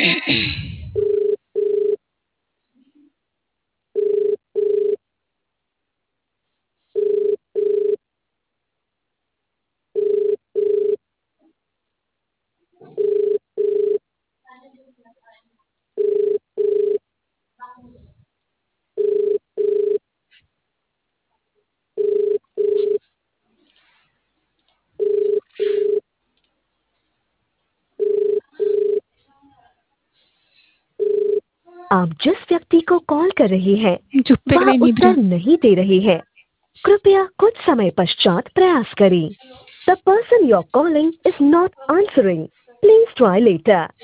आप जिस व्यक्ति को कॉल कर रही हैं Jupek वह na उत्तर inibra. नहीं दे रही है। कृपया कुछ समय पश्चात प्रयास करें। The person you're calling is not answering. Please try later.